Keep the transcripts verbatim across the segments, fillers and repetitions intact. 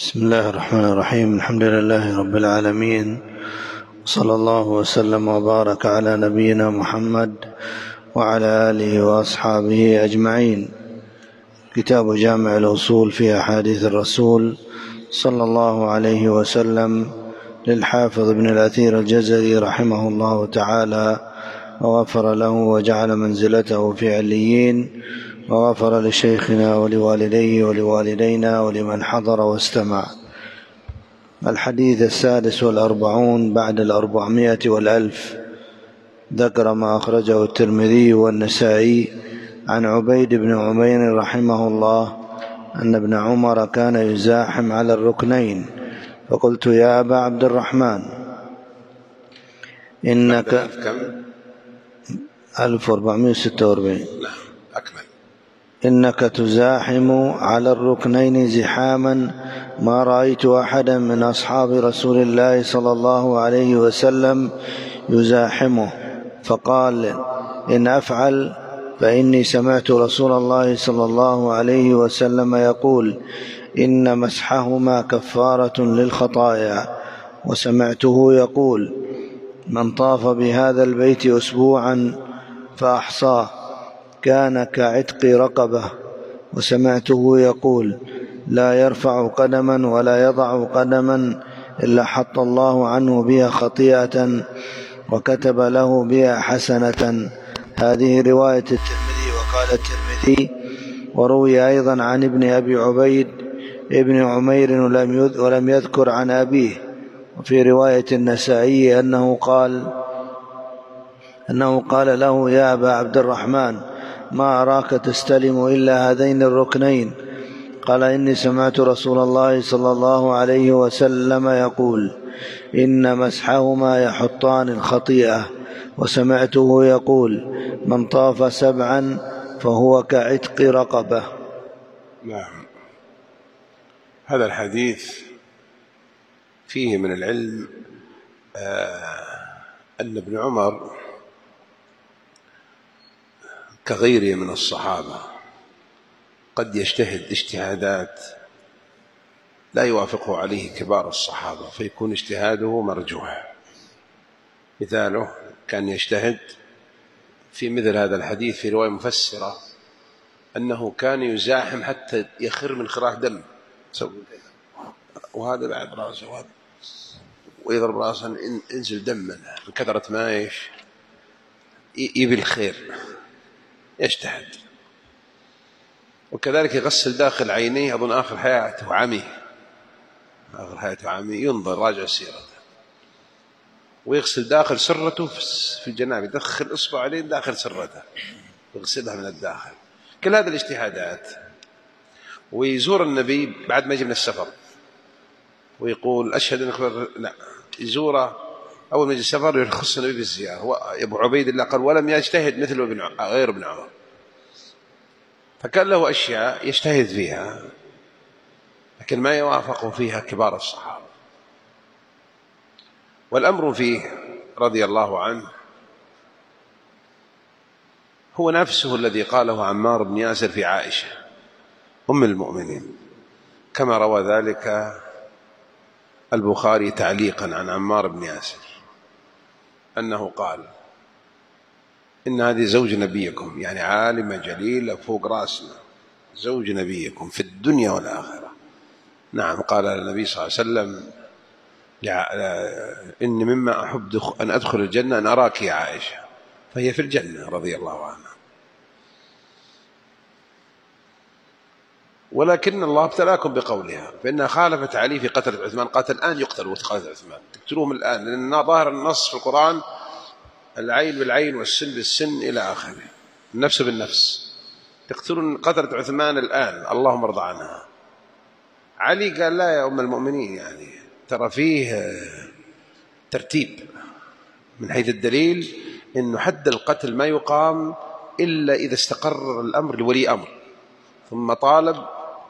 بسم الله الرحمن الرحيم. الحمد لله رب العالمين، صلى الله وسلم وبارك على نبينا محمد وعلى آله وأصحابه أجمعين. كتاب جامع الأصول في أحاديث الرسول صلى الله عليه وسلم للحافظ ابن الأثير الجزري رحمه الله تعالى، وغفر له وجعل منزلته في عليين، وغفر لشيخنا ولوالديه ولوالدينا ولمن حضر واستمع. الحديث السادس والأربعون بعد الأربعمائة والألف. ذكر ما أخرجه الترمذي والنسائي عن عبيد بن عمير رحمه الله أن ابن عمر كان يزاحم على الركنين، فقلت يا أبا عبد الرحمن إنك ألف وأربعمائة وستة وأربعين أكمل إنك تزاحم على الركنين زحاما ما رأيت أحدا من أصحاب رسول الله صلى الله عليه وسلم يزاحمه، فقال إن أفعل فإني سمعت رسول الله صلى الله عليه وسلم يقول إن مسحهما كفارة للخطايا، وسمعته يقول من طاف بهذا البيت أسبوعا فأحصاه كان كعتق رقبة، وسمعته يقول لا يرفع قدما ولا يضع قدما إلا حط الله عنه بها خطيئة وكتب له بها حسنة. هذه رواية الترمذي. وقال الترمذي وروي أيضا عن ابن أبي عبيد ابن عمير ولم يذكر عن أبيه. وفي رواية النسائي أنه قال أنه قال له يا أبا عبد الرحمن ما أراك تستلم إلا هذين الركنين؟ قال إني سمعت رسول الله صلى الله عليه وسلم يقول إن مسحهما يحطان الخطيئة، وسمعته يقول من طاف سبعا فهو كعتق رقبة. نعم. هذا الحديث فيه من العلم أن ابن عمر كغيره من الصحابة قد يجتهد اجتهادات لا يوافقه عليه كبار الصحابة، فيكون اجتهاده مرجوح. مثاله كان يجتهد في مثل هذا الحديث في رواية مفسرة أنه كان يزاحم حتى يخر من خراج دم، وهذا بعد رأسه وهذا ويضرب رأسه انزل دم من كثرة ما ايش يبي الخير، يجتهد. وكذلك يغسل داخل عينيه، أظن آخر حياته عمي، آخر حياته عمي، ينظر راجع سيرته. ويغسل داخل سرته في الجناب، يدخل إصبع عليه داخل سرته يغسلها من الداخل. كل هذه الاجتهادات. ويزور النبي بعد ما يجي من السفر ويقول أشهد أنك لا، يزوره أول ما يجي السفر يرخص النبي بالزيارة. أبو عبيد الله قال ولم يجتهد مثل ابن غير ابن عمر، فكان له أشياء يجتهد فيها لكن ما يوافق فيها كبار الصحابة. والأمر فيه رضي الله عنه هو نفسه الذي قاله عمار بن ياسر في عائشة أم المؤمنين، كما روى ذلك البخاري تعليقا عن عمار بن ياسر أنه قال إن هذه زوج نبيكم، يعني عالمة جليلة فوق رأسنا، زوج نبيكم في الدنيا والآخرة. نعم. قال النبي صلى الله عليه وسلم إن مما أحب أن أدخل الجنة أن أراك يا عائشة، فهي في الجنة رضي الله عنها. ولكن الله ابتلاكم بقولها فإنها خالفت علي في قتل عثمان. قاتل الآن يقتل وقتل عثمان، تقتلوهم الآن، لأن ظاهر النص في القرآن العين بالعين والسن بالسن إلى آخره، النفس بالنفس. تقتلون قتلة عثمان الآن، اللهم ارضى عنها. علي قال لا يا أم المؤمنين، يعني ترى فيه ترتيب من حيث الدليل إنه حد القتل ما يقام إلا إذا استقر الأمر لولي أمر، ثم طالب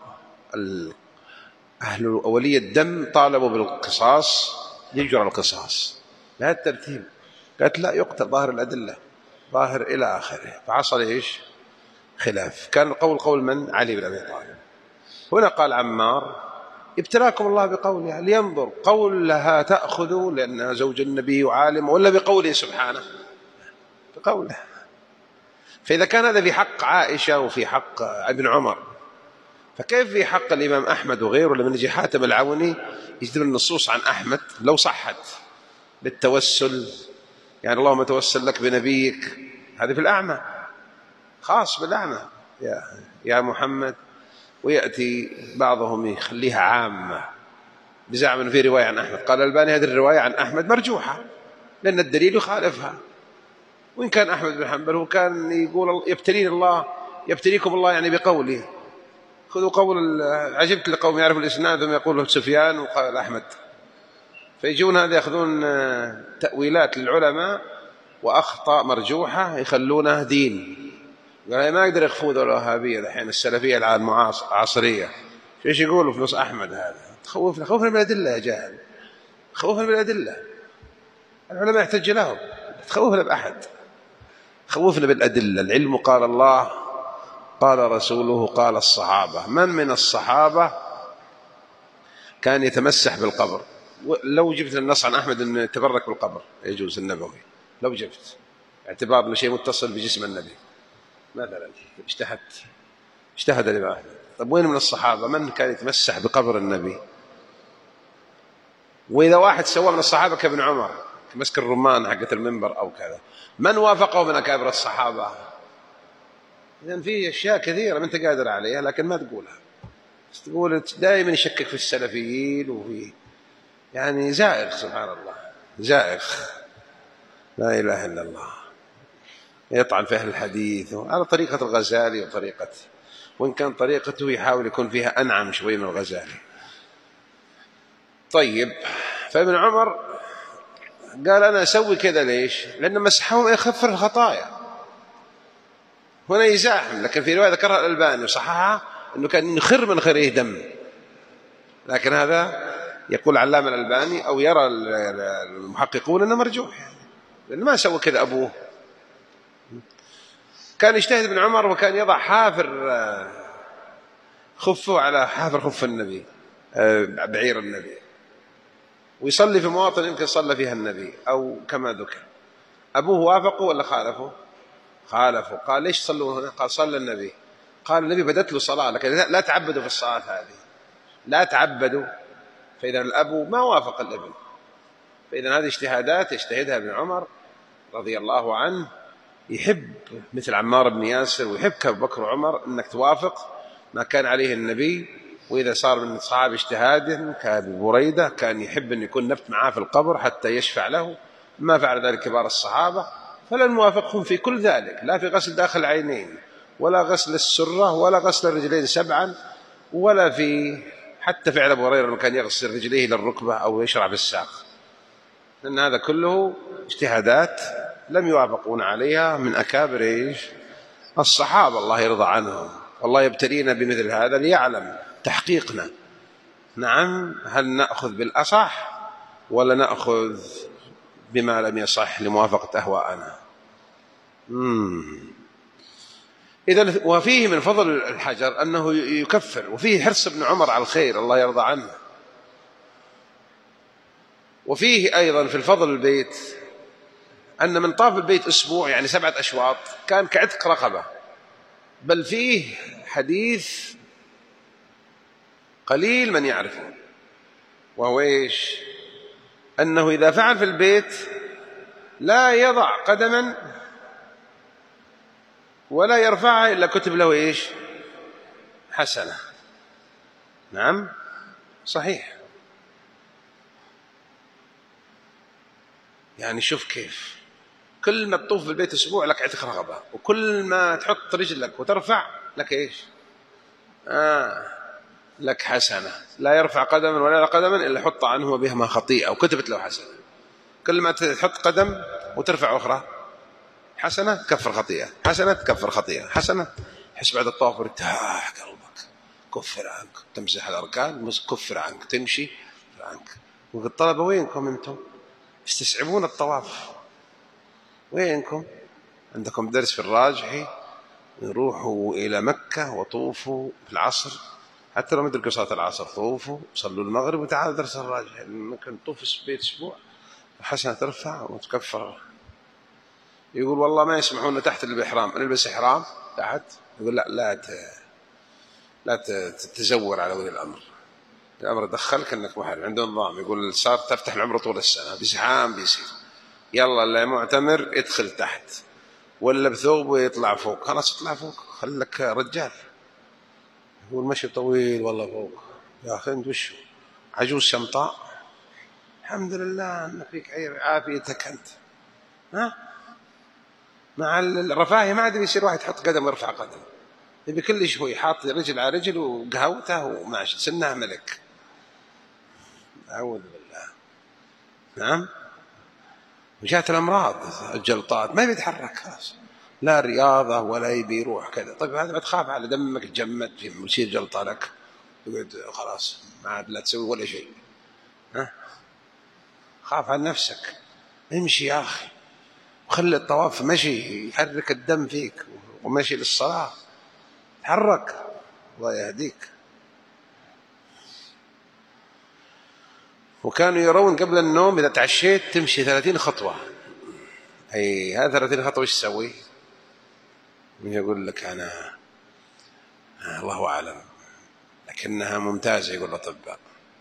أهل ولي الدم طالبوا بالقصاص يجرى القصاص بهذا الترتيب. قالت لا يقتل ظاهر الأدلة ظاهر إلى آخره، فحصل إيش خلاف. كان القول قول من؟ علي بن أبي طالب. هنا قال عمار ابتلاكم الله بقولها لينظر قولها تأخذ لأنها زوج النبي وعالم، ولا بقوله سبحانه؟ بقوله. فإذا كان هذا في حق عائشة وفي حق ابن عمر، فكيف في حق الإمام أحمد وغيره؟ لما يجي حاتم العوني يجذب النصوص عن أحمد لو صحت بالتوسل، يعني اللهم توسل لك بنبيك، هذه في الأعمى، خاص بالأعمى يا يا محمد. ويأتي بعضهم يخليها عامة بزعم أنه في رواية عن أحمد. قال الألباني هذه الرواية عن أحمد مرجوحة لأن الدليل يخالفها. وإن كان أحمد بن حنبل هو كان يقول يبتلين الله يبتليكم الله يعني بقوله. خذوا قول عجبت لقوم يعرفوا الإسناد ثم يقول سفيان وقال أحمد، فيجون هذا يأخذون تأويلات للعلماء وأخطاء مرجوحة يخلونها دين. قال ما يقدر يخفوا ذو الوهابية الحين السلفية العصرية ايش يقولوا في نص أحمد؟ هذا تخوفنا خوفنا بالأدلة يا جاهل، خوفنا بالأدلة. العلماء يحتج لهم، تخوفنا بأحد، خوفنا بالأدلة. العلم قال الله قال رسوله قال الصحابة. من من الصحابة كان يتمسح بالقبر؟ لو جبت النص عن أحمد أن يتبرك بالقبر يجوز النبوي، لو جبت اعتبار أنه شيء متصل بجسم النبي مثلا، اجتهدت اجتهد الإمام أحمد. طب وين من الصحابة من كان يتمسح بقبر النبي؟ وإذا واحد سوى من الصحابة كابن عمر مسك الرمان حقة المنبر أو كذا، من وافقه من أكابر الصحابة؟ إذن في أشياء كثيرة ما أنت قادر عليها لكن ما تقولها، تقول دائما يشكك في السلفيين وفي يعني زائغ، سبحان الله زائغ، لا إله إلا الله، يطعن في أهل الحديث على طريقة الغزالي وطريقة، وإن كان طريقته يحاول يكون فيها أنعم شوي من الغزالي. طيب، فابن عمر قال أنا أسوي كذا ليش؟ لأن مسحهم يخفر الخطايا، هنا يزاحم. لكن في رواية ذكرها الألباني وصححها أنه كان يخر من خيره دم، لكن هذا يقول علامة الألباني أو يرى المحققون أنه مرجوح، يعني لأنه ما سوى كذا أبوه. كان يجتهد ابن عمر وكان يضع حافر خفه على حافر خف النبي بعير النبي، ويصلي في مواطن يمكن صلى فيها النبي أو كما ذكر. أبوه وافقه ولا خالفه؟ خالفه. قال ليش صلوا هنا؟ قال صلى النبي. قال النبي بدت له صلاة، لكن لا تعبدوا في الصلاة هذه، لا تعبدوا. فإذا الأب ما وافق الابن، فإذا هذه اجتهادات يجتهدها ابن عمر رضي الله عنه، يحب مثل عمار بن ياسر ويحب كأبو بكر وعمر أنك توافق ما كان عليه النبي. وإذا صار من صحابة اجتهاد كأبو بريدة كان يحب أن يكون نبت معاه في القبر حتى يشفع له، ما فعل ذلك كبار الصحابة. فلن نوافقهم في كل ذلك، لا في غسل داخل العينين ولا غسل السرة ولا غسل الرجلين سبعا، ولا في حتى فعل أبو هريرة أنه كان يغسل رجليه للركبة أو يشرع بالساق، لأن هذا كله اجتهادات لم يوافقون عليها من أكابر إيش؟ الصحابة الله يرضى عنهم. والله يبتلينا بمثل هذا ليعلم تحقيقنا. نعم، هل نأخذ بالأصح ولا نأخذ بما لم يصح لموافقة أهواءنا؟ إذن وفيه من فضل الحجر أنه يكفر، وفيه حرص ابن عمر على الخير الله يرضى عنه. وفيه أيضا في الفضل البيت أن من طاف البيت أسبوع يعني سبعة أشواط كان كعتق رقبة. بل فيه حديث قليل من يعرفه، وهو إيش؟ أنه إذا فعل في البيت لا يضع قدما ولا يرفعها إلا كتب له إيش؟ حسنة. نعم صحيح. يعني شوف كيف كل ما تطوف في البيت أسبوع لك عتق رقبة، وكل ما تحط رجلك وترفع لك إيش؟ آه لك حسنة. لا يرفع قدما ولا قدما إلا حط عنه بهما خطيئة وكتبت له حسنة. كل ما تحط قدم وترفع أخرى حسنة تكفر خطيئة، حسنة تكفر خطيئة، حسنة. حس بعد الطواف ارتاح قلبك، كفر عنك، تمسح الأركان كفر عنك، تمشي عنك. والطلبة وينكم أنتم؟ استصعبون الطواف، وينكم؟ عندكم درس في الراجحي، نروحوا إلى مكة وطوفوا في العصر حتى لو مدرك صلاة العصر طوفوا صلوا المغرب وتعالوا درس الراجح، ممكن تطوف في بيت أسبوع حسنة ترفع وتكفر. يقول والله ما يسمحون تحت الإحرام، نلبس إحرام تحت، يقول لا لا ت... لا تتزور على ولي الأمر، الأمر دخلك أنك محرم، عنده نظام يقول صار تفتح العمر طول السنة بزحام بيصير، يلا اللي معتمر ادخل تحت ولا بثوب ويطلع فوق، خلاص اطلع فوق خلك رجال. يقول مشي طويل والله فوق، يا أخي أنت وشو عجوز شمطاء؟ الحمد لله أن فيك عافيتك أنت. ها مع الرفاهية ما عاد يصير واحد يحط قدم ويرفع قدم، يبي كل شوي حاط رجل على رجل وقهوته وماشي سنه ملك. أعوذ بالله. نعم. وجات الأمراض الجلطات ما بيتحرك خلاص، لا رياضة ولا يبي يروح كذا. طيب هذا بتخاف على دمك تجمد ويصير جلطة لك، يقعد خلاص ما عاد لا تسوي ولا شيء. ها خاف على نفسك، امشي يا أخي وخلي الطواف مشي يحرك الدم فيك، ومشي للصلاة تحرك الله يهديك. وكانوا يرون قبل النوم إذا تعشيت تمشي ثلاثين خطوة، أي هذا ثلاثين خطوة إيش تسوي؟ يقول لك أنا الله أعلم لكنها ممتازة. يقول الأطباء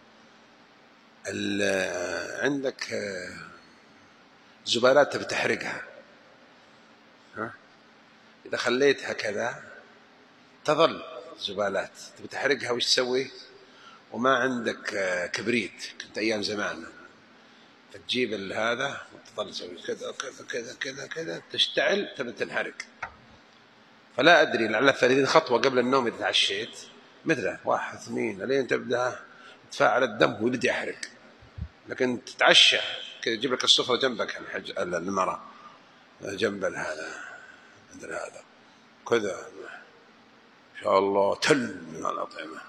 عندك زبالات تبي تحرقها، ها إذا خليتها كذا تظل زبالات تبي تحرقها وإيش تسوي؟ وما عندك كبريت، كنت أيام زمان تجيب هذا وتظل تسوي كذا كذا كذا كذا كذا تشتعل تبي تنحرق. فلا أدري لعل الثلاثين خطوة قبل النوم إذا تعشيت مثله واحد اثنين لين تبدأ تفاعل الدم ويبدأ يحرق. لكن تتعشى كذا تجيب لك السفرة جنبك الحج المرأة جنب هذا عند هذا كذا إن شاء الله تل من الأطعمة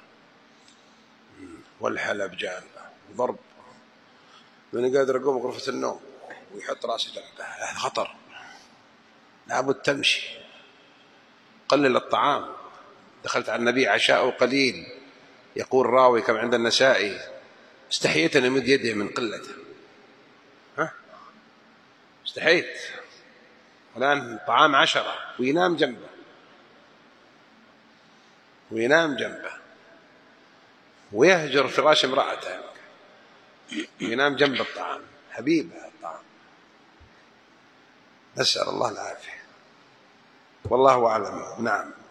والحلب جانبه ضرب من قادر يقوم غرفة النوم ويحط راسه جنبه، هذا خطر لابد تمشي. قلل الطعام، دخلت على النبي عشاء قليل، يقول راوي كما عند النسائي استحييت أن يمد يده من قلته، ها استحييت، الآن طعام عشرة وينام جنبه وينام جنبه ويهجر فراش امرأته وينام جنب الطعام حبيبه الطعام. نسأل الله العافية والله أعلم. نعم.